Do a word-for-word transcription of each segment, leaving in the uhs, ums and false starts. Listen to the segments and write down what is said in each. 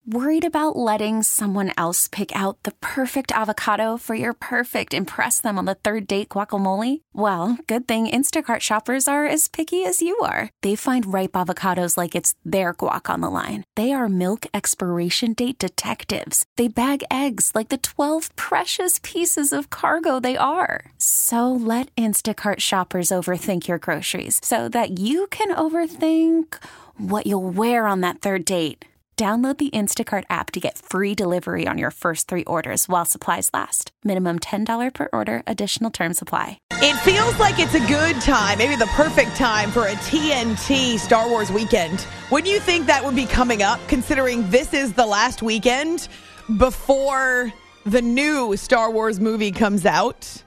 Worried about letting someone else pick out the perfect avocado for your perfect impress them on the third date guacamole? Well, good thing Instacart shoppers are as picky as you are. They find ripe avocados like it's their guac on the line. They are milk expiration date detectives. They bag eggs like the twelve precious pieces of cargo they are. So let Instacart shoppers overthink your groceries so that you can overthink what you'll wear on that third date. Download the Instacart app to get free delivery on your first three orders while supplies last. Minimum ten dollars per order. Additional terms apply. It feels like it's a good time, maybe the perfect time for a T N T Star Wars weekend. Wouldn't you think that would be coming up, considering this is the last weekend before the new Star Wars movie comes out?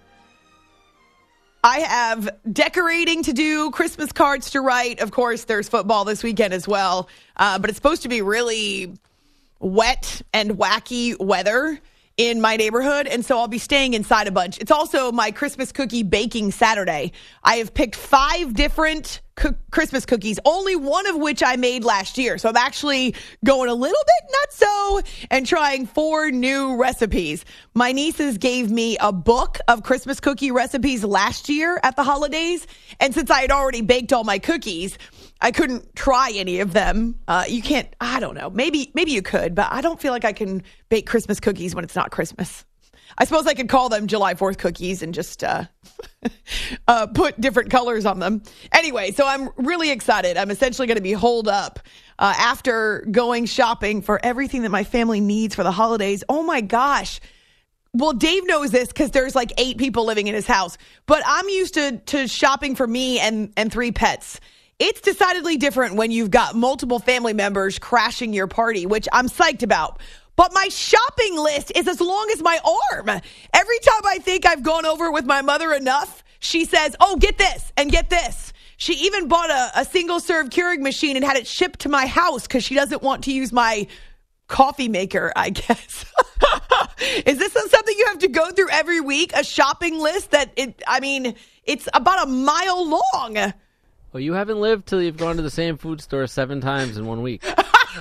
I have decorating to do, Christmas cards to write. Of course, there's football this weekend as well. Uh, but it's supposed to be really wet and wacky weather in my neighborhood, and so I'll be staying inside a bunch. It's also my Christmas cookie baking Saturday. I have picked five different co- Christmas cookies, only one of which I made last year. So I'm actually going a little bit nutso and trying four new recipes. My nieces gave me a book of Christmas cookie recipes last year at the holidays, and since I had already baked all my cookies, I couldn't try any of them. Uh, you can't, I don't know. Maybe maybe you could, but I don't feel like I can bake Christmas cookies when it's not Christmas. I suppose I could call them July fourth cookies and just uh, uh, put different colors on them. Anyway, so I'm really excited. I'm essentially going to be holed up uh, after going shopping for everything that my family needs for the holidays. Oh my gosh. Well, Dave knows this because there's like eight people living in his house, but I'm used to, to shopping for me and, and three pets. It's decidedly different when you've got multiple family members crashing your party, which I'm psyched about. But my shopping list is as long as my arm. Every time I think I've gone over with my mother enough, she says, oh, get this and get this. She even bought a, a single-serve Keurig machine and had it shipped to my house because she doesn't want to use my coffee maker, I guess. Is this something you have to go through every week? A shopping list that, it, I mean, it's about a mile long. Well, you haven't lived till you've gone to the same food store seven times in one week.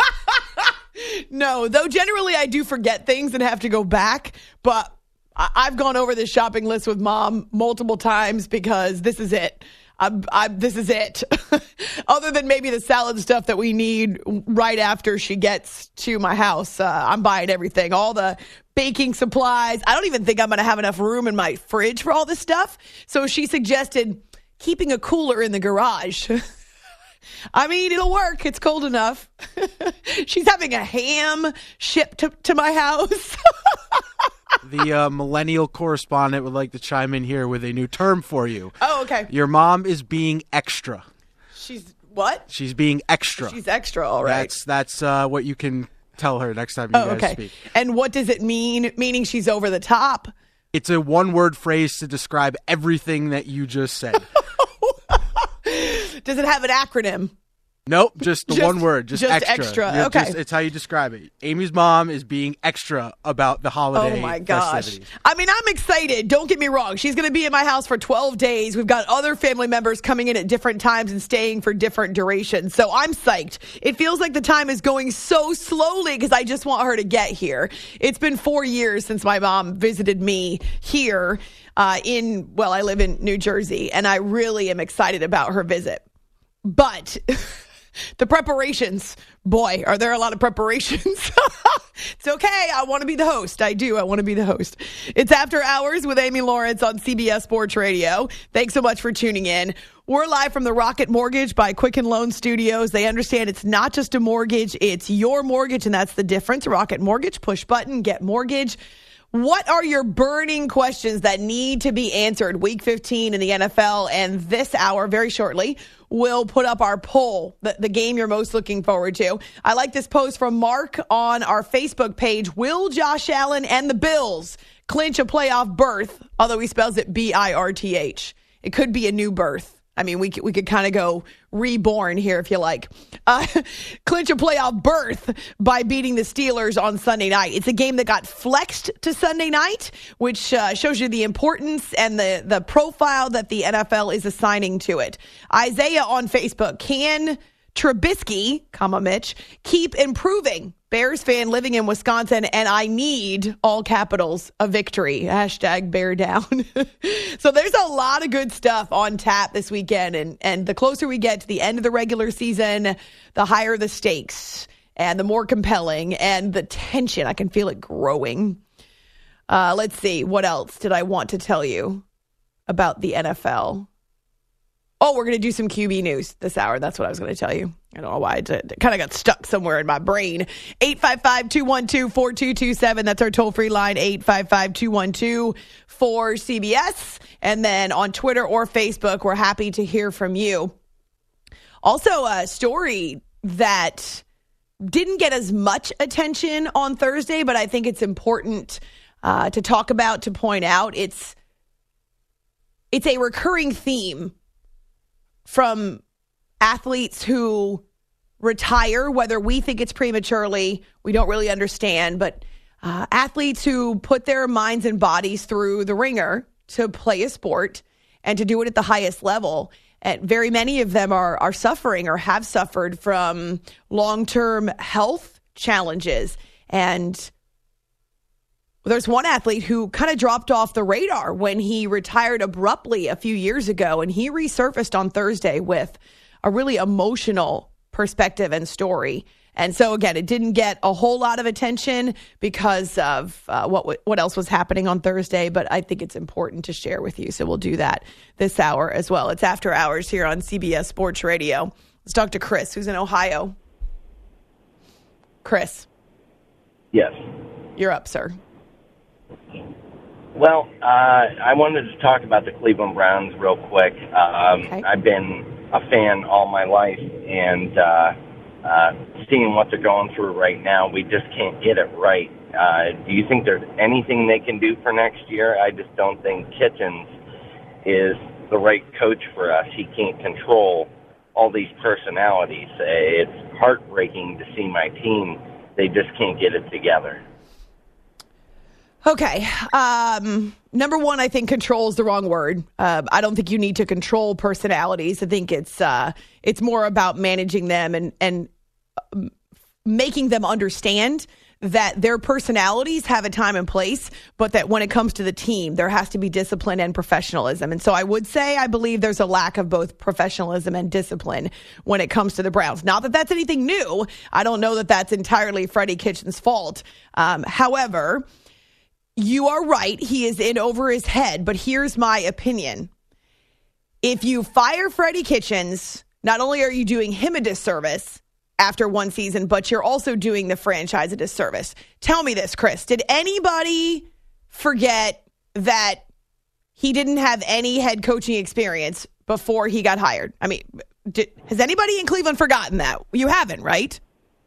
No, though generally I do forget things and have to go back. But I- I've gone over this shopping list with Mom multiple times because this is it. I'm, I'm, this is it. Other than maybe the salad stuff that we need right after she gets to my house, uh, I'm buying everything. All the baking supplies. I don't even think I'm going to have enough room in my fridge for all this stuff. So she suggested keeping a cooler in the garage. I mean, it'll work. It's cold enough. She's having a ham shipped to, to my house. The uh, millennial correspondent would like to chime in here with a new term for you. Oh, okay. Your mom is being extra. She's what? She's being extra. She's extra, all right. That's that's uh, what you can tell her next time you oh, guys okay. speak. And what does it mean? Meaning she's over the top? It's a one-word phrase to describe everything that you just said. Does it have an acronym? Nope, just the just, one word, just, just extra. extra. You're okay. Just, it's how you describe it. Amy's mom is being extra about the holiday Oh my gosh. festivities. I mean, I'm excited. Don't get me wrong. She's going to be in my house for twelve days. We've got other family members coming in at different times and staying for different durations. So I'm psyched. It feels like the time is going so slowly because I just want her to get here. It's been four years since my mom visited me here uh, in, well, I live in New Jersey, and I really am excited about her visit. But the preparations, boy, are there a lot of preparations. It's okay. I want to be the host. I do. I want to be the host. It's After Hours with Amy Lawrence on C B S Sports Radio. Thanks so much for tuning in. We're live from the Rocket Mortgage by Quicken Loan Studios. They understand it's not just a mortgage, it's your mortgage, and that's the difference. Rocket Mortgage, push button, get mortgage. What are your burning questions that need to be answered? Week fifteen in the N F L, and this hour, very shortly, we'll put up our poll, the, the game you're most looking forward to. I like this post from Mark on our Facebook page. Will Josh Allen and the Bills clinch a playoff berth? Although he spells it B I R T H. It could be a new birth. I mean, we could, we could kind of go reborn here if you like. Uh, clinch a playoff berth by beating the Steelers on Sunday night. It's a game that got flexed to Sunday night, which uh, shows you the importance and the, the profile that the N F L is assigning to it. Isaiah on Facebook, can Trubisky, comma Mitch, keep improving. Bears fan living in Wisconsin, and I need, all capitals, a victory. Hashtag bear down. So there's a lot of good stuff on tap this weekend. And, and the closer we get to the end of the regular season, the higher the stakes and the more compelling and the tension. I can feel it growing. Uh, let's see. What else did I want to tell you about the N F L? Oh, we're going to do some Q B news this hour. That's what I was going to tell you. I don't know why. It, it kind of got stuck somewhere in my brain. eight five five, two one two, four two two seven. That's our toll-free line, eight five five, two one two, four C B S. And then on Twitter or Facebook, we're happy to hear from you. Also, a story that didn't get as much attention on Thursday, but I think it's important uh, to talk about, to point out. It's it's a recurring theme from athletes who retire, whether we think it's prematurely, we don't really understand, but uh, athletes who put their minds and bodies through the ringer to play a sport and to do it at the highest level. And very many of them are are suffering or have suffered from long-term health challenges. And there's one athlete who kind of dropped off the radar when he retired abruptly a few years ago, and he resurfaced on Thursday with a really emotional perspective and story. And so, again, it didn't get a whole lot of attention because of uh, what what else was happening on Thursday, but I think it's important to share with you. So we'll do that this hour as well. It's After Hours here on C B S Sports Radio. Let's talk to Chris, who's in Ohio. Chris. Yes. You're up, sir. Well, uh, I wanted to talk about the Cleveland Browns real quick. Um, Okay. I've been a fan all my life, and uh, uh, seeing what they're going through right now, we just can't get it right. Uh, do you think there's anything they can do for next year? I just don't think Kitchens is the right coach for us. He can't control all these personalities. Uh, it's heartbreaking to see my team. They just can't get it together. Okay. Um, number one, I think control is the wrong word. Uh, I don't think you need to control personalities. I think it's uh, it's more about managing them and, and making them understand that their personalities have a time and place, but that when it comes to the team, there has to be discipline and professionalism. And so I would say I believe there's a lack of both professionalism and discipline when it comes to the Browns. Not that that's anything new. I don't know that that's entirely Freddie Kitchens' fault. Um, however, you are right. He is in over his head, but here's my opinion. If you fire Freddie Kitchens, not only are you doing him a disservice after one season, but you're also doing the franchise a disservice. Tell me this, Chris. Did anybody forget that he didn't have any head coaching experience before he got hired? I mean, did, has anybody in Cleveland forgotten that? You haven't, right?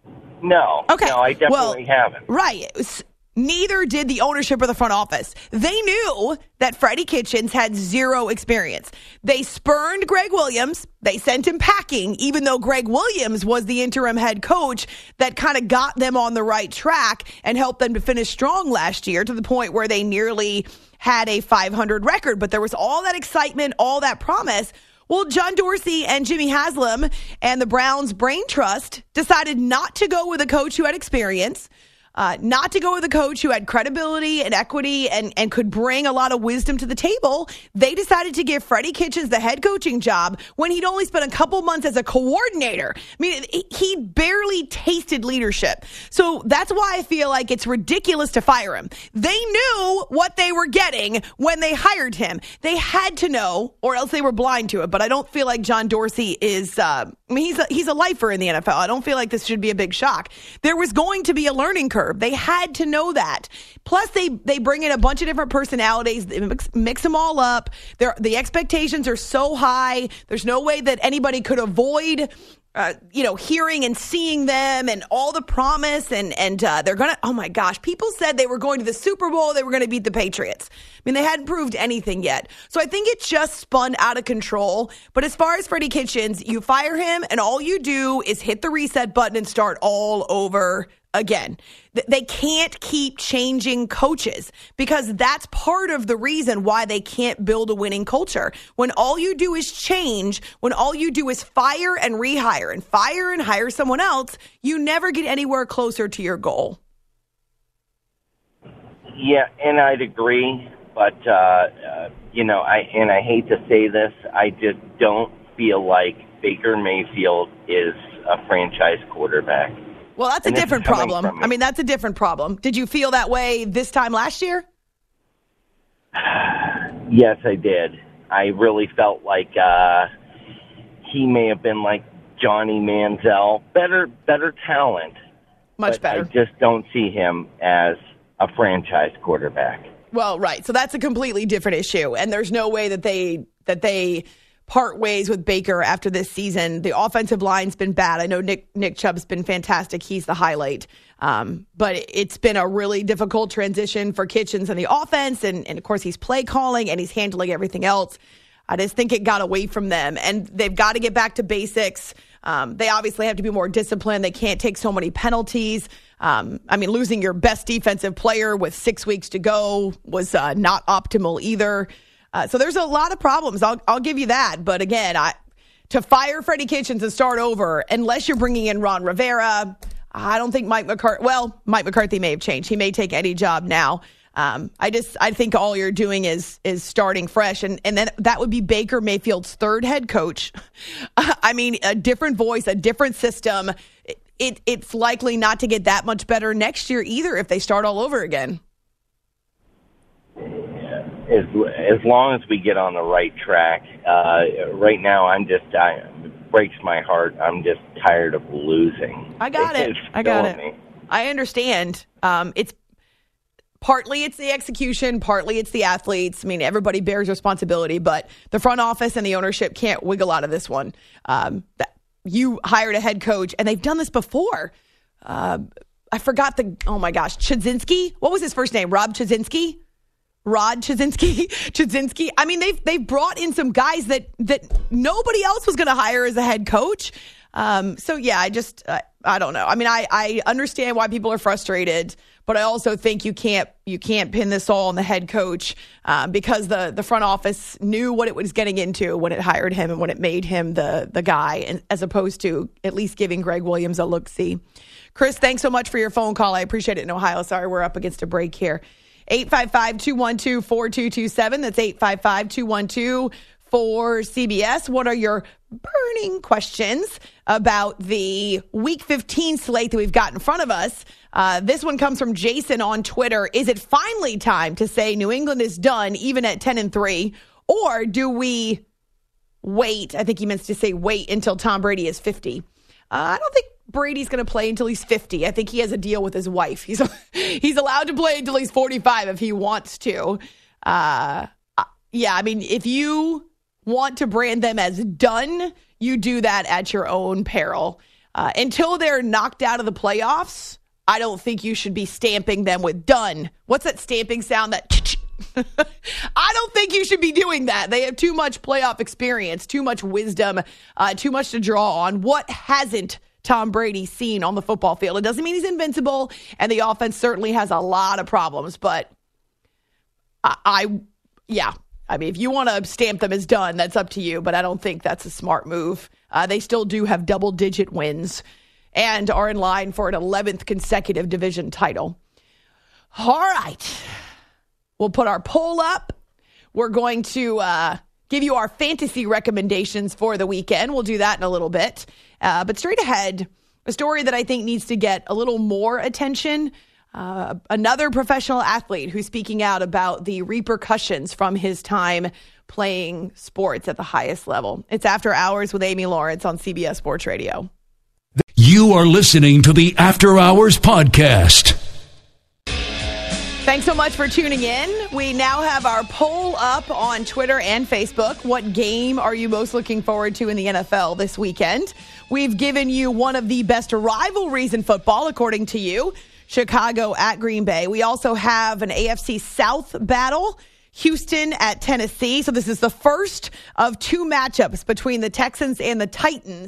No. Okay. No, I definitely well, haven't. Right. It was, Neither did the ownership or the front office. They knew that Freddie Kitchens had zero experience. They spurned Greg Williams. They sent him packing, even though Greg Williams was the interim head coach that kind of got them on the right track and helped them to finish strong last year to the point where they nearly had a five hundred record. But there was all that excitement, all that promise. Well, John Dorsey and Jimmy Haslam and the Browns Brain Trust decided not to go with a coach who had experience. Uh, not to go with a coach who had credibility and equity and, and could bring a lot of wisdom to the table. They decided to give Freddie Kitchens the head coaching job when he'd only spent a couple months as a coordinator. I mean, he barely tasted leadership. So that's why I feel like it's ridiculous to fire him. They knew what they were getting when they hired him. They had to know, or else they were blind to it. But I don't feel like John Dorsey is, uh, I mean, he's a, he's a lifer in the N F L. I don't feel like this should be a big shock. There was going to be a learning curve. They had to know that. Plus, they they bring in a bunch of different personalities, they mix, mix them all up. They're, the expectations are so high. There's no way that anybody could avoid, uh, you know, hearing and seeing them and all the promise. And and uh, they're gonna. Oh my gosh, people said they were going to the Super Bowl. They were going to beat the Patriots. I mean, they hadn't proved anything yet. So I think it just spun out of control. But as far as Freddie Kitchens, you fire him, and all you do is hit the reset button and start all over again. They can't keep changing coaches because that's part of the reason why they can't build a winning culture. When all you do is change, when all you do is fire and rehire and fire and hire someone else, you never get anywhere closer to your goal. Yeah, and I'd agree. But, uh, uh, you know, I and I hate to say this, I just don't feel like Baker Mayfield is a franchise quarterback. Well, that's and a different problem. I mean, that's a different problem. Did you feel that way this time last year? Yes, I did. I really felt like uh, he may have been like Johnny Manziel. Better, better talent. Much but better. I just don't see him as a franchise quarterback. Well, right. So that's a completely different issue. And there's no way that they that they part ways with Baker after this season. The offensive line's been bad. I know Nick Nick Chubb's been fantastic. He's the highlight. Um, but it's been a really difficult transition for Kitchens and the offense. And, and, of course, he's play calling and he's handling everything else. I just think it got away from them. And they've got to get back to basics. Um, they obviously have to be more disciplined. They can't take so many penalties. Um, I mean, losing your best defensive player with six weeks to go was uh, not optimal either. Uh, so there's a lot of problems. I'll, I'll give you that. But again, I, to fire Freddie Kitchens and start over, unless you're bringing in Ron Rivera, I don't think Mike McCarthy, well, Mike McCarthy may have changed. He may take any job now. Um, I just, I think all you're doing is is starting fresh. And, and then that would be Baker Mayfield's third head coach. I mean, a different voice, a different system. It, it, it's likely not to get that much better next year either if they start all over again. As, as long as we get on the right track. Uh, right now, I'm just, I, it breaks my heart. I'm just tired of losing. I got it. It's I got it. me. I understand. Um, it's partly it's the execution, partly it's the athletes. I mean, everybody bears responsibility, but the front office and the ownership can't wiggle out of this one. Um, that, you hired a head coach, and they've done this before. Uh, I forgot the, oh my gosh, Chudzinski? What was his first name? Rob Chudzinski? Rod Chudzinski? Chudzinski? I mean, they've they've brought in some guys that, that nobody else was going to hire as a head coach. Um, so, yeah, I just, uh, I don't know. I mean, I, I understand why people are frustrated, but I also think you can't you can't pin this all on the head coach um, because the, the front office knew what it was getting into when it hired him and when it made him the, the guy, and, as opposed to at least giving Greg Williams a look-see. Chris, thanks so much for your phone call. I appreciate it in Ohio. Sorry, we're up against a break here. eight five five, two one two, four two two seven. That's eight five five, two one two, four C B S. What are your burning questions about the Week fifteen slate that we've got in front of us? Uh, this one comes from Jason on Twitter. Is it finally time to say New England is done even at ten and three? Or do we wait? I think he meant to say wait until Tom Brady is fifty. Uh, I don't think Brady's going to play until he's fifty. I think he has a deal with his wife. He's he's allowed to play until he's forty-five if he wants to. Uh, yeah, I mean, if you want to brand them as done, you do that at your own peril. Uh, until they're knocked out of the playoffs, I don't think you should be stamping them with done. What's that stamping sound? That I don't think you should be doing that. They have too much playoff experience, too much wisdom, uh, too much to draw on. What hasn't Tom Brady seen on the football field? It doesn't mean he's invincible, and the offense certainly has a lot of problems, but I, I yeah, I mean, if you want to stamp them as done, that's up to you, but I don't think that's a smart move. Uh, they still do have double-digit wins and are in line for an eleventh consecutive division title. All right. We'll put our poll up. We're going to uh, give you our fantasy recommendations for the weekend. We'll do that in a little bit. Uh, but straight ahead, a story that I think needs to get a little more attention. Uh, another professional athlete who's speaking out about the repercussions from his time playing sports at the highest level. It's After Hours with Amy Lawrence on C B S Sports Radio. You are listening to the After Hours Podcast. Thanks so much for tuning in. We now have our poll up on Twitter and Facebook. What game are you most looking forward to in the N F L this weekend? We've given you one of the best rivalries in football, according to you, Chicago at Green Bay. We also have an A F C South battle, Houston at Tennessee. So this is the first of two matchups between the Texans and the Titans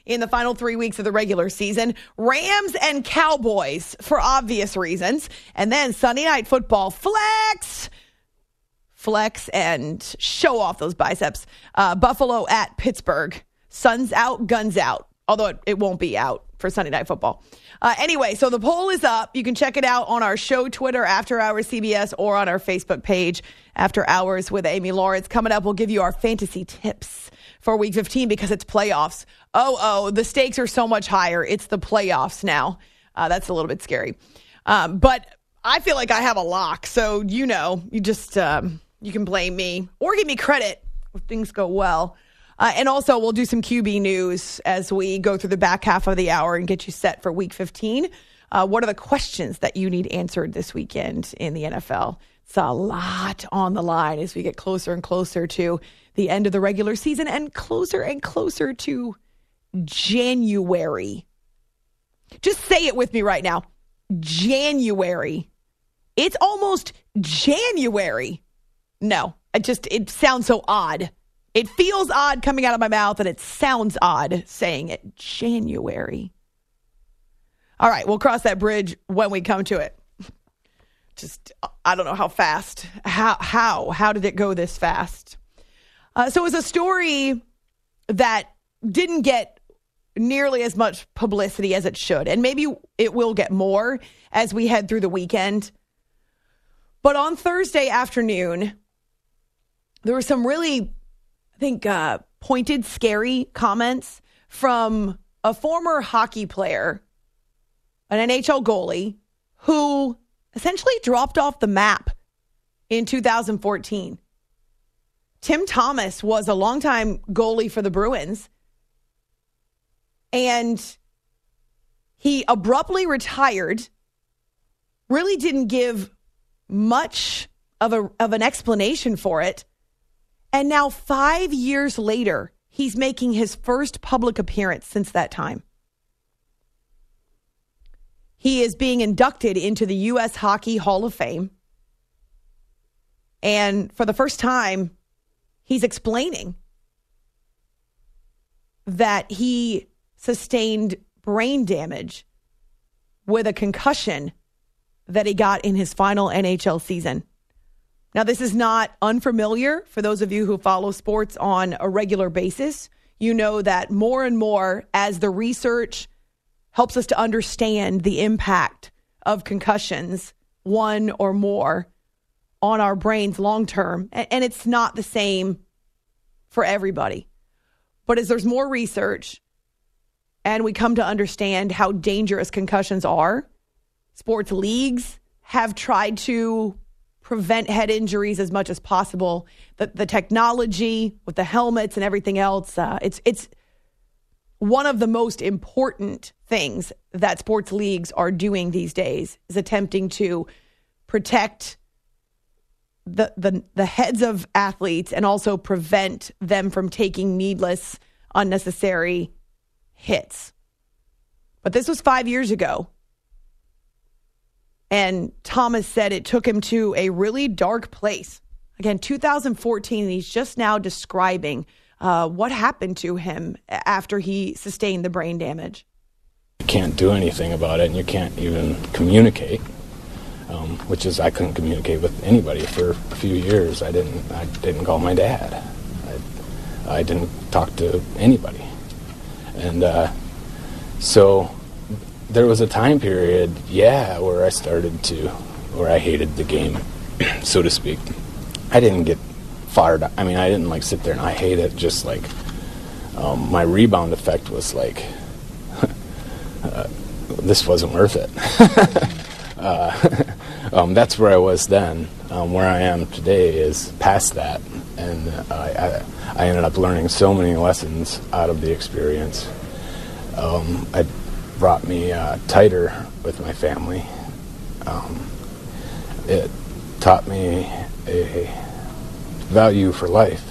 in the final three weeks of the regular season. Rams and Cowboys for obvious reasons. And then Sunday Night Football, flex. Flex and show off those biceps. Uh, Buffalo at Pittsburgh. Sun's out, guns out. Although it, it won't be out for Sunday Night Football. Uh, anyway, so the poll is up. You can check it out on our show Twitter, After Hours C B S, or on our Facebook page, After Hours with Amy Lawrence. Coming up, we'll give you our fantasy tips for Week fifteen because it's playoffs. Oh, oh, the stakes are so much higher. It's the playoffs now. Uh, that's a little bit scary. Um, but I feel like I have a lock. So, you know, you just, um, you can blame me or give me credit if things go well. Uh, and also, we'll do some Q B news as we go through the back half of the hour and get you set for Week fifteen. Uh, what are the questions that you need answered this weekend in the N F L? It's a lot on the line as we get closer and closer to the end of the regular season and closer and closer to January. Just say it with me right now. January. It's almost January. No, it just, it sounds so odd. It feels odd coming out of my mouth, and it sounds odd saying it. January. All right, we'll cross that bridge when we come to it. Just, I don't know how fast. How, how, how did it go this fast? Uh, so it was a story that didn't get nearly as much publicity as it should, and maybe it will get more as we head through the weekend. But on Thursday afternoon, there were some really, I think, uh, pointed, scary comments from a former hockey player, an N H L goalie, who essentially dropped off the map in two thousand fourteen. Tim Thomas was a longtime goalie for the Bruins, and he abruptly retired, really didn't give much of a of an explanation for it. And now five years later, he's making his first public appearance since that time. He is being inducted into the U S Hockey Hall of Fame. And for the first time, he's explaining that he sustained brain damage with a concussion that he got in his final N H L season. Now, this is not unfamiliar for those of you who follow sports on a regular basis. You know that more and more, as the research helps us to understand the impact of concussions, one or more, on our brains long term. And it's not the same for everybody. But as there's more research and we come to understand how dangerous concussions are, sports leagues have tried to prevent head injuries as much as possible. The, the technology with the helmets and everything else, uh, it's it's one of the most important things that sports leagues are doing these days is attempting to protect the the, the heads of athletes and also prevent them from taking needless, unnecessary hits. But this was five years ago. And Thomas said it took him to a really dark place. Again, two thousand fourteen, and he's just now describing uh, what happened to him after he sustained the brain damage. You can't do anything about it, and you can't even communicate, um, which is I couldn't communicate with anybody for a few years. I didn't. I didn't call my dad. I, I didn't talk to anybody, and uh, so. There was a time period, yeah, where I started to, where I hated the game, so to speak. I didn't get fired. I mean, I didn't like sit there and I hate it. Just like um, my rebound effect was like, uh, this wasn't worth it. uh, um, that's where I was then. Um, where I am today is past that, and uh, I, I ended up learning so many lessons out of the experience. Um, I. Brought me uh, tighter with my family. Um, it taught me a value for life.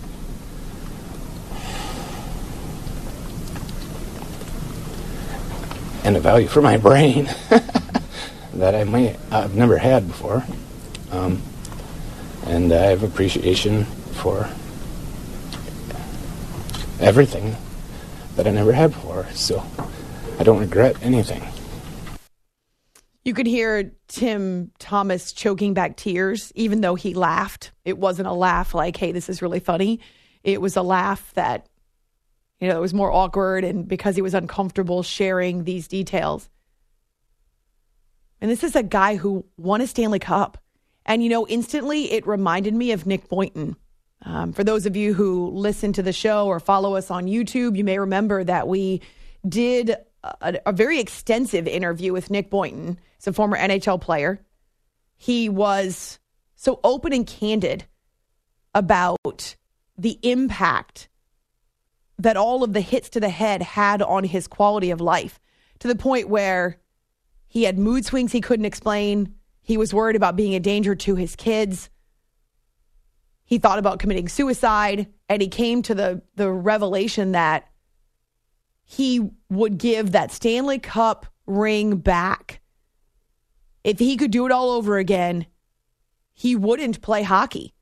And a value for my brain that I might I've never had before. Um, and I have appreciation for everything that I never had before. So I don't regret anything. You could hear Tim Thomas choking back tears, even though he laughed. It wasn't a laugh like, hey, this is really funny. It was a laugh that, you know, it was more awkward, and because he was uncomfortable sharing these details. And this is a guy who won a Stanley Cup. And, you know, instantly it reminded me of Nick Boynton. Um, for those of you who listen to the show or follow us on YouTube, you may remember that we did a, a very extensive interview with Nick Boynton. He's a former N H L player. He was so open and candid about the impact that all of the hits to the head had on his quality of life, to the point where he had mood swings he couldn't explain. He was worried about being a danger to his kids. He thought about committing suicide, and he came to the, the revelation that he would give that Stanley Cup ring back. If he could do it all over again, he wouldn't play hockey.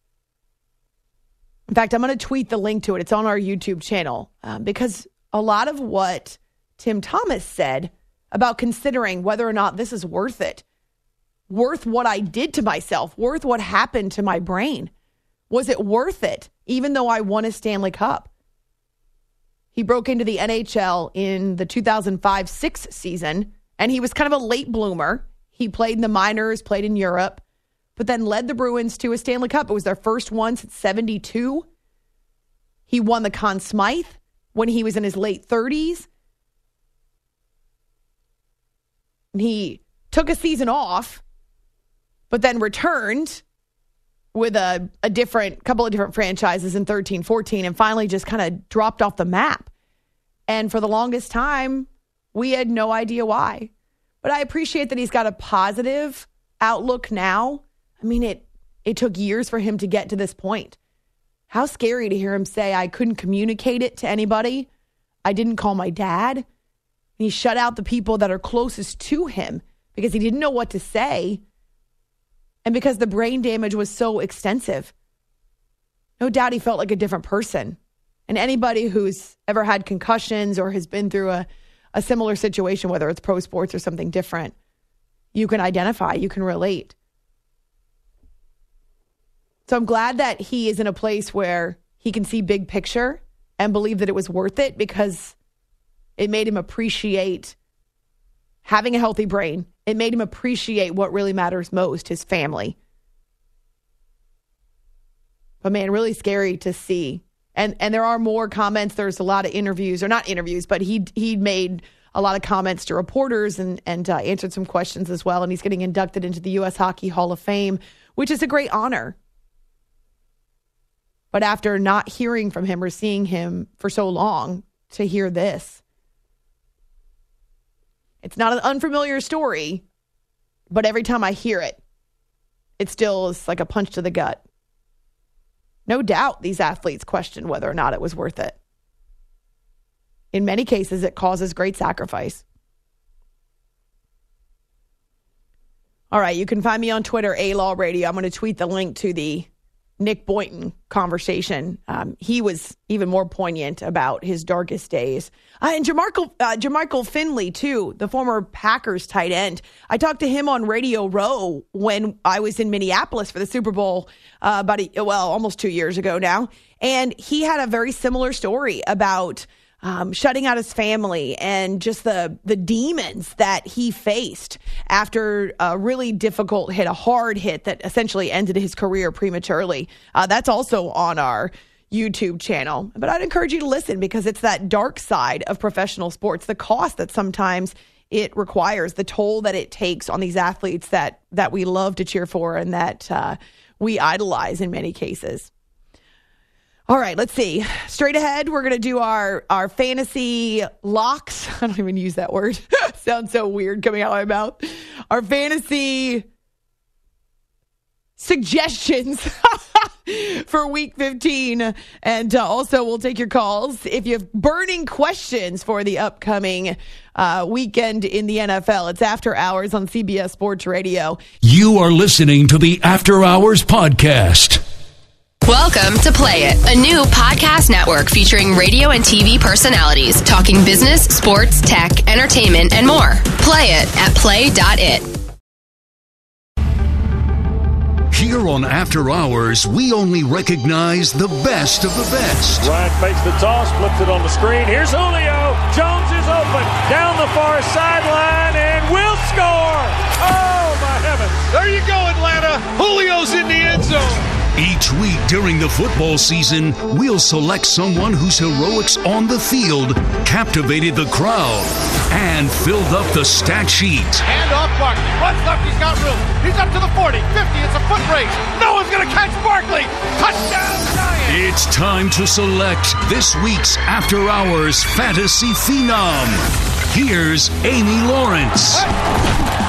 In fact, I'm going to tweet the link to it. It's on our YouTube channel, um, because a lot of what Tim Thomas said about considering whether or not this is worth it, worth what I did to myself, worth what happened to my brain. Was it worth it, even though I won a Stanley Cup? He broke into the N H L in the two thousand five six season, and he was kind of a late bloomer. He played in the minors, played in Europe, but then led the Bruins to a Stanley Cup. It was their first one since seventy-two. He won the Conn Smythe when he was in his late thirties. And he took a season off, but then returned with a, a different couple of different franchises in thirteen fourteen, and finally just kind of dropped off the map. And for the longest time, we had no idea why. But I appreciate that he's got a positive outlook now. I mean, it it took years for him to get to this point. How scary to hear him say, I couldn't communicate it to anybody. I didn't call my dad. And he shut out the people that are closest to him because he didn't know what to say. And because the brain damage was so extensive. No doubt he felt like a different person. And anybody who's ever had concussions or has been through a, a similar situation, whether it's pro sports or something different, you can identify, you can relate. So I'm glad that he is in a place where he can see big picture and believe that it was worth it, because it made him appreciate having a healthy brain. It made him appreciate what really matters most, his family. But man, really scary to see. And and there are more comments. There's a lot of interviews, or not interviews, but he he made a lot of comments to reporters and, and uh, answered some questions as well. And he's getting inducted into the U S Hockey Hall of Fame, which is a great honor. But after not hearing from him or seeing him for so long, to hear this. It's not an unfamiliar story, but every time I hear it, it still is like a punch to the gut. No doubt these athletes question whether or not it was worth it. In many cases, it causes great sacrifice. All right, you can find me on Twitter, A-Law Radio. I'm going to tweet the link to the Nick Boynton conversation. Um, he was even more poignant about his darkest days. Uh, and Jermichael, uh, Jermichael Finley, too, the former Packers tight end. I talked to him on Radio Row when I was in Minneapolis for the Super Bowl uh, about, a, well, almost two years ago now. And he had a very similar story about Um, shutting out his family and just the the demons that he faced after a really difficult hit, a hard hit that essentially ended his career prematurely. Uh, that's also on our YouTube channel. But I'd encourage you to listen, because it's that dark side of professional sports, the cost that sometimes it requires, the toll that it takes on these athletes that, that we love to cheer for and that uh, we idolize in many cases. All right, let's see. Straight ahead, we're going to do our, our fantasy locks. I don't even use that word. Sounds so weird coming out of my mouth. Our fantasy suggestions for week fifteen. And uh, also, we'll take your calls if you have burning questions for the upcoming uh, weekend in the N F L. It's After Hours on C B S Sports Radio. You are listening to the After Hours Podcast. Welcome to Play It, a new podcast network featuring radio and T V personalities talking business, sports, tech, entertainment, and more. Play it at play dot it. Here on After Hours, we only recognize the best of the best. Ryan fakes the toss, flips it on the screen. Here's Julio. Jones is open. Down the far sideline and will score. Oh, my heavens. There you go, Atlanta. Julio's in the end zone. Each week during the football season, we'll select someone whose heroics on the field captivated the crowd and filled up the stat sheet. Hand off Barkley. Runs left, he's got room. He's up to the forty, fifty, it's a foot race. No one's going to catch Barkley. Touchdown, Giants. It's time to select this week's After Hours Fantasy Phenom. Here's Amy Lawrence. Hey.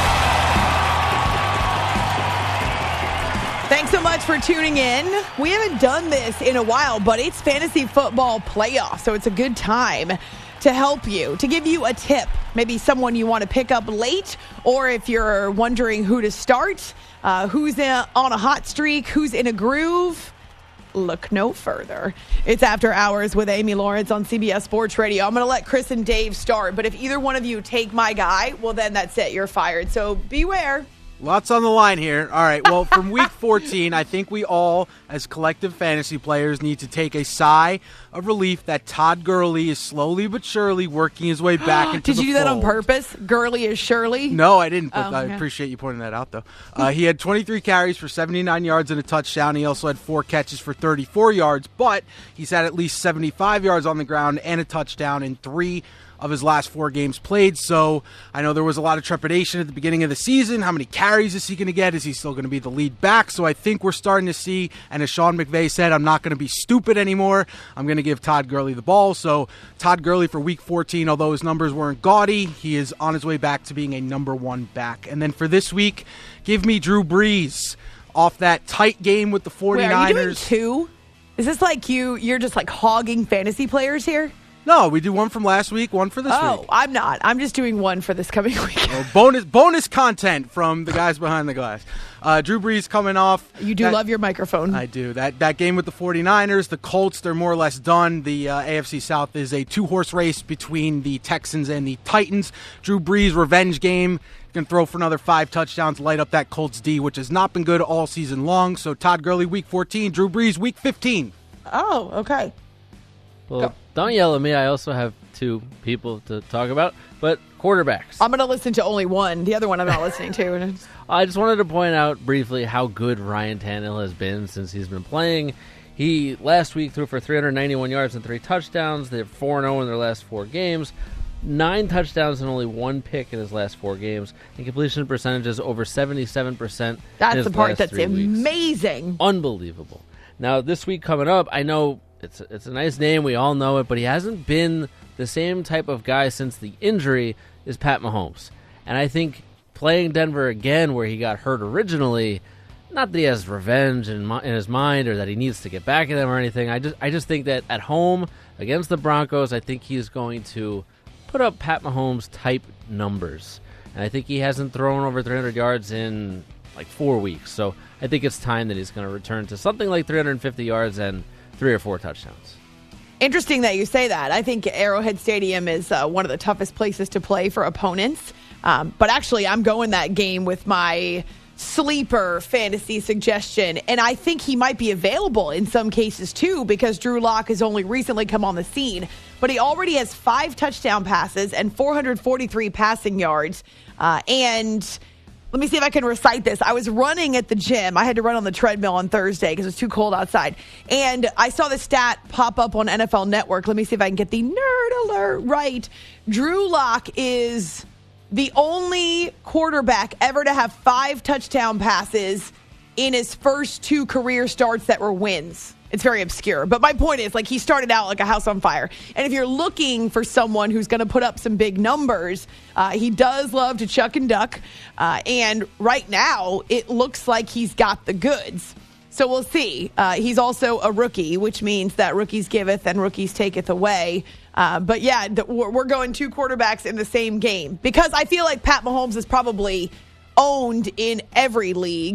Thanks so much for tuning in. We haven't done this in a while, but it's fantasy football playoffs, so it's a good time to help you, to give you a tip, maybe someone you want to pick up late, or if you're wondering who to start, uh, who's in, on a hot streak, who's in a groove, look no further. It's After Hours with Amy Lawrence on C B S Sports Radio. I'm going to let Chris and Dave start, but if either one of you take my guy, well, then that's it. You're fired, so beware. Lots on the line here. All right, well, from week fourteen, I think we all, as collective fantasy players, need to take a sigh of relief that Todd Gurley is slowly but surely working his way back into Did the you do that fold. on purpose? Gurley is Shirley? No, I didn't, but Oh, I okay. appreciate you pointing that out, though. Uh, he had twenty-three carries for seventy-nine yards and a touchdown. He also had four catches for thirty-four yards, but he's had at least seventy-five yards on the ground and a touchdown in three of his last four games played. So I know there was a lot of trepidation at the beginning of the season. How many carries is he going to get? Is he still going to be the lead back? So I think we're starting to see, and as Sean McVay said, I'm not going to be stupid anymore. I'm going to give Todd Gurley the ball. So Todd Gurley for week fourteen, although his numbers weren't gaudy, he is on his way back to being a number one back. And then for this week, give me Drew Brees off that tight game with the 49ers. Wait, are you doing two? Is this like you, you're just like hogging fantasy players here? No, we do one from last week, one for this Oh, week. I'm not. I'm just doing one for this coming week. Well, bonus bonus content from the guys behind the glass. Uh, Drew Brees coming off. You do that, love your microphone. I do. That that game with the 49ers, the Colts, they're more or less done. The uh, A F C South is a two-horse race between the Texans and the Titans. Drew Brees, revenge game. Going to throw for another five touchdowns, light up that Colts D, which has not been good all season long. So Todd Gurley, week fourteen. Drew Brees, week fifteen. Oh, okay. Well, Go. don't yell at me. I also have two people to talk about, but quarterbacks. I'm going to listen to only one. The other one I'm not listening to. I just wanted to point out briefly how good Ryan Tannehill has been since he's been playing. He last week threw for three hundred ninety-one yards and three touchdowns. They're four and oh in their last four games. Nine touchdowns and only one pick in his last four games. And completion percentage is over seventy-seven percent. That's the part that's amazing. Unbelievable. Now, this week coming up, I know it's a, it's a nice name. We all know it, but he hasn't been the same type of guy since the injury is Pat Mahomes. And I think playing Denver again where he got hurt originally, not that he has revenge in, my, in his mind or that he needs to get back at them or anything. I just I just think that at home against the Broncos, I think he's going to put up Pat Mahomes type numbers. And I think he hasn't thrown over three hundred yards in like four weeks. So I think it's time that he's going to return to something like three hundred fifty yards and three or four touchdowns. Interesting that you say that. I think Arrowhead Stadium is uh, one of the toughest places to play for opponents. Um, but actually, I'm going that game with my sleeper fantasy suggestion. And I think he might be available in some cases, too, because Drew Lock has only recently come on the scene. But he already has five touchdown passes and four hundred forty-three passing yards. Uh, and let me see if I can recite this. I was running at the gym. I had to run on the treadmill on Thursday because it was too cold outside. And I saw the stat pop up on N F L Network. Let me see if I can get the nerd alert right. Drew Lock is the only quarterback ever to have five touchdown passes in his first two career starts that were wins. It's very obscure. But my point is, like, he started out like a house on fire. And if you're looking for someone who's going to put up some big numbers, uh, he does love to chuck and duck. Uh, and right now, it looks like he's got the goods. So we'll see. Uh, he's also a rookie, which means that rookies giveth and rookies taketh away. Uh, but yeah, the, we're going two quarterbacks in the same game because I feel like Pat Mahomes is probably owned in every league.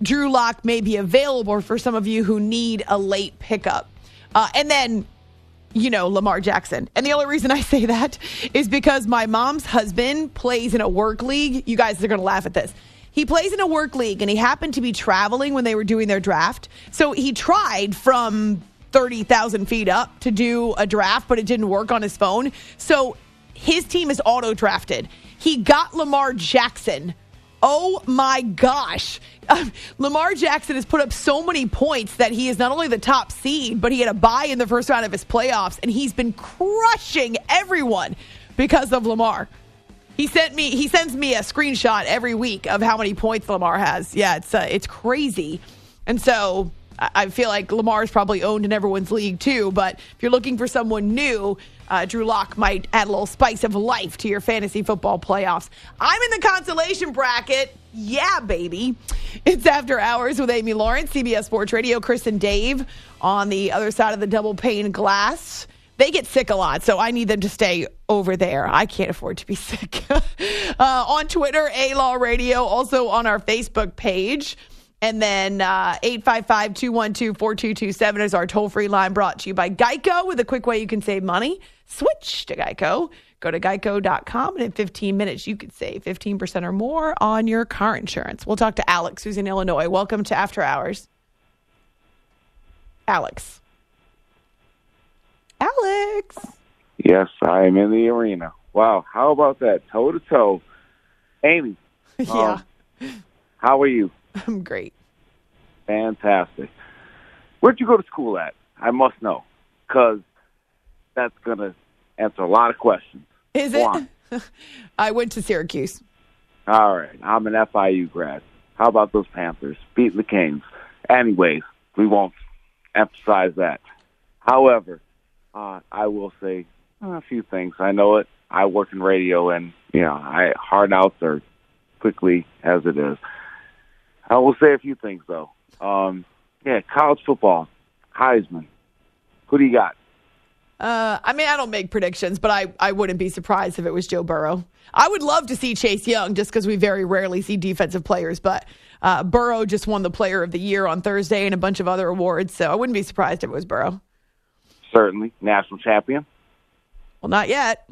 Drew Lock may be available for some of you who need a late pickup. Uh, and then, you know, Lamar Jackson. And the only reason I say that is because my mom's husband plays in a work league. You guys are going to laugh at this. He plays in a work league, and he happened to be traveling when they were doing their draft. So he tried from thirty thousand feet up to do a draft, but it didn't work on his phone. So his team is auto-drafted. He got Lamar Jackson. Oh, my gosh. Uh, Lamar Jackson has put up so many points that he is not only the top seed, but he had a bye in the first round of his playoffs, and he's been crushing everyone because of Lamar. He sent me. He sends me a screenshot every week of how many points Lamar has. Yeah, it's uh, it's crazy. And so I feel like Lamar's probably owned in everyone's league too. But if you're looking for someone new, uh, Drew Lock might add a little spice of life to your fantasy football playoffs. I'm in the consolation bracket. Yeah, baby. It's After Hours with Amy Lawrence, C B S Sports Radio. Chris and Dave on the other side of the double pane glass. They get sick a lot, so I need them to stay over there. I can't afford to be sick. uh, on Twitter, A-Law Radio, also on our Facebook page. And then uh, eight five five, two one two, four two two seven is our toll-free line, brought to you by Geico, with a quick way you can save money. Switch to Geico. Go to geico dot com, and in fifteen minutes, you could save fifteen percent or more on your car insurance. We'll talk to Alex, who's in Illinois. Welcome to After Hours. Alex. Alex. Yes, I am in the arena. Wow, how about that? Toe-to-toe. Amy. Yeah. Um, how are you? I'm great. Fantastic. Where'd you go to school at? I must know, because that's going to answer a lot of questions. Is go it? I went to Syracuse. All right. I'm an F I U grad. How about those Panthers? Beat the Canes. Anyways, we won't emphasize that. However, Uh, I will say a few things. I know it. I work in radio, and you know, I hard outs are quickly as it is. I will say a few things though. Um, yeah, college football, Heisman. Who do you got? Uh, I mean, I don't make predictions, but I, I wouldn't be surprised if it was Joe Burrow. I would love to see Chase Young, just because we very rarely see defensive players. But uh, Burrow just won the Player of the Year on Thursday and a bunch of other awards, so I wouldn't be surprised if it was Burrow. Certainly. National champion? Well, not yet.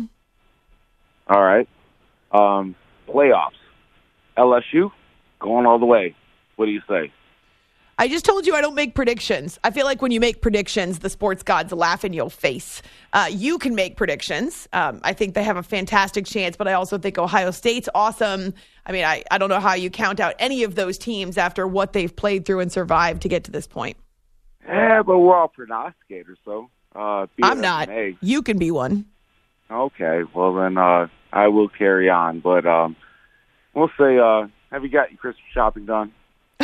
All right. Um, playoffs. L S U, going all the way. What do you say? I just told you I don't make predictions. I feel like when you make predictions, the sports gods laugh in your face. Uh, you can make predictions. Um, I think they have a fantastic chance, but I also think Ohio State's awesome. I mean, I, I don't know how you count out any of those teams after what they've played through and survived to get to this point. Yeah, but we're all prognosticators, so... Uh, I'm not. You can be one. Okay, well then uh, I will carry on. But um, we'll say, uh, have you got your Christmas shopping done?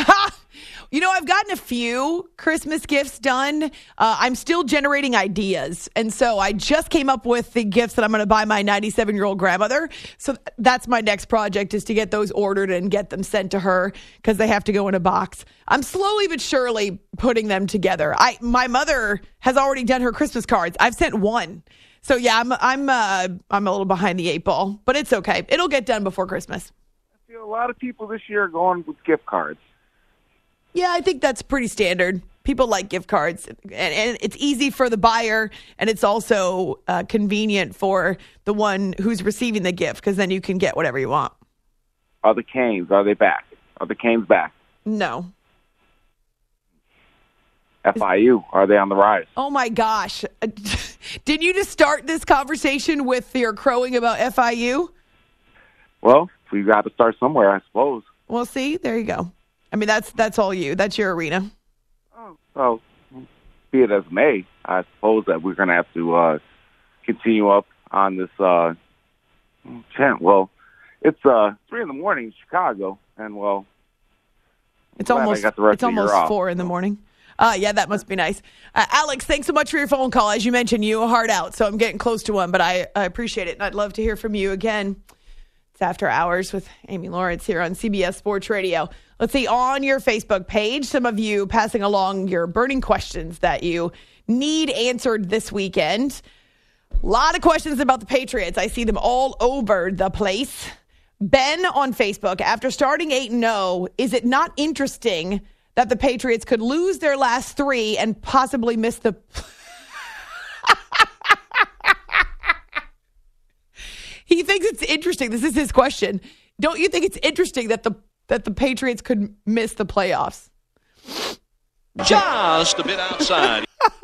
You know, I've gotten a few Christmas gifts done. Uh, I'm still generating ideas. And so I just came up with the gifts that I'm going to buy my ninety-seven-year-old grandmother. So that's my next project, is to get those ordered and get them sent to her, because they have to go in a box. I'm slowly but surely putting them together. I My mother has already done her Christmas cards. I've sent one. So yeah, I'm I'm uh, I'm a little behind the eight ball, but it's okay. It'll get done before Christmas. I feel a lot of people this year are going with gift cards. Yeah, I think that's pretty standard. People like gift cards, and, and it's easy for the buyer, and it's also uh, convenient for the one who's receiving the gift, because then you can get whatever you want. Are the Canes, are they back? Are the Canes back? No. F I U, are they on the rise? Oh, my gosh. Did you just start this conversation with your crowing about F I U? Well, we've got to start somewhere, I suppose. Well, see, there you go. I mean, that's that's all you. That's your arena. Oh, well, be it as may, I suppose that we're going to have to uh, continue up on this uh, chant. Well, it's uh, three in the morning in Chicago, and well, it's almost it's almost four in the morning. Uh, yeah, that must be nice. Uh, Alex, thanks so much for your phone call. As you mentioned, you a hard out, so I'm getting close to one, but I, I appreciate it, and I'd love to hear from you again. It's After Hours with Amy Lawrence here on C B S Sports Radio. Let's see, on your Facebook page, some of you passing along your burning questions that you need answered this weekend. A lot of questions about the Patriots. I see them all over the place. Ben on Facebook, after starting eight and oh, is it not interesting that the Patriots could lose their last three and possibly miss the... He thinks it's interesting. This is his question. Don't you think it's interesting that the that the Patriots could miss the playoffs? Just a bit outside.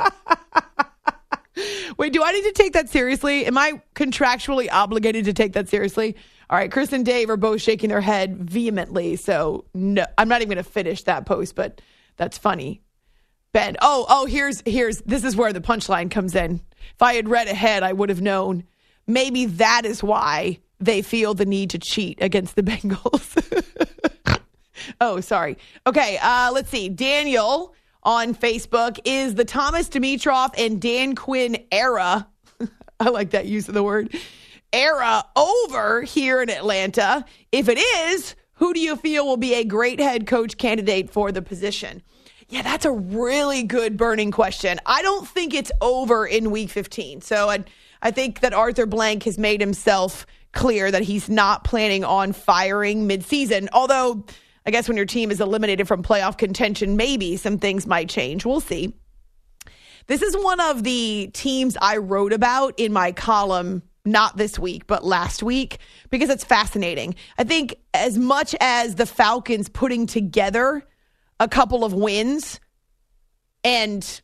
Wait, do I need to take that seriously? Am I contractually obligated to take that seriously? All right, Chris and Dave are both shaking their head vehemently, so no, I'm not even going to finish that post, but that's funny. Ben, oh, oh, here's, here's, this is where the punchline comes in. If I had read ahead, I would have known. Maybe that is why they feel the need to cheat against the Bengals. Oh, sorry. Okay, uh, let's see. Daniel on Facebook, is the Thomas Dimitroff and Dan Quinn era, I like that use of the word, era over here in Atlanta? If it is, who do you feel will be a great head coach candidate for the position? Yeah, that's a really good burning question. I don't think it's over in week fifteen. So I, I think that Arthur Blank has made himself clear that he's not planning on firing midseason. Although, I guess when your team is eliminated from playoff contention, maybe some things might change. We'll see. This is one of the teams I wrote about in my column, not this week, but last week, because it's fascinating. I think as much as the Falcons putting together a couple of wins and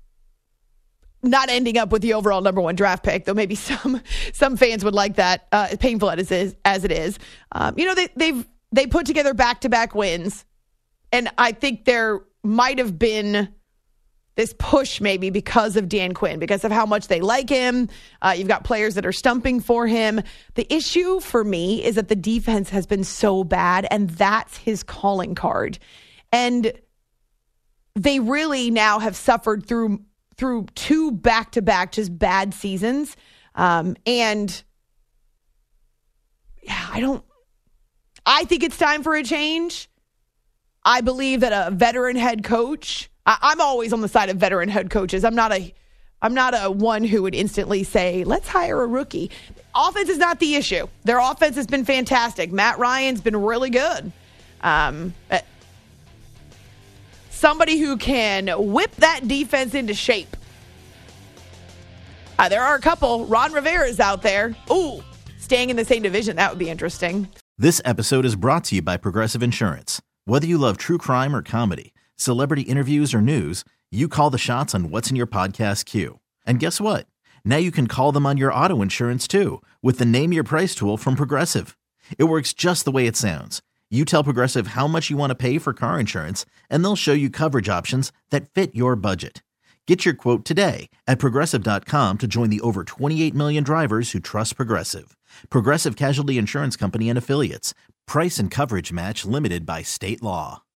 not ending up with the overall number one draft pick, though maybe some some fans would like that, uh, painful as it is. As it is. Um, you know, they, they've they put together back-to-back wins, and I think there might have been this push maybe because of Dan Quinn, because of how much they like him. Uh, you've got players that are stumping for him. The issue for me is that the defense has been so bad, and that's his calling card. And they really now have suffered through through two back-to-back just bad seasons. Um, and yeah, I don't, I think it's time for a change. I believe that a veteran head coach, I, I'm always on the side of veteran head coaches. I'm not a, I'm not a one who would instantly say, let's hire a rookie. Offense is not the issue. Their offense has been fantastic. Matt Ryan's been really good. Um, somebody who can whip that defense into shape. Uh, there are a couple. Ron Rivera's out there. Ooh, staying in the same division. That would be interesting. This episode is brought to you by Progressive Insurance. Whether you love true crime or comedy, celebrity interviews or news, you call the shots on what's in your podcast queue. And guess what? Now you can call them on your auto insurance too with the Name Your Price tool from Progressive. It works just the way it sounds. You tell Progressive how much you want to pay for car insurance, and they'll show you coverage options that fit your budget. Get your quote today at Progressive dot com to join the over twenty-eight million drivers who trust Progressive. Progressive Casualty Insurance Company and Affiliates. Price and coverage match limited by state law.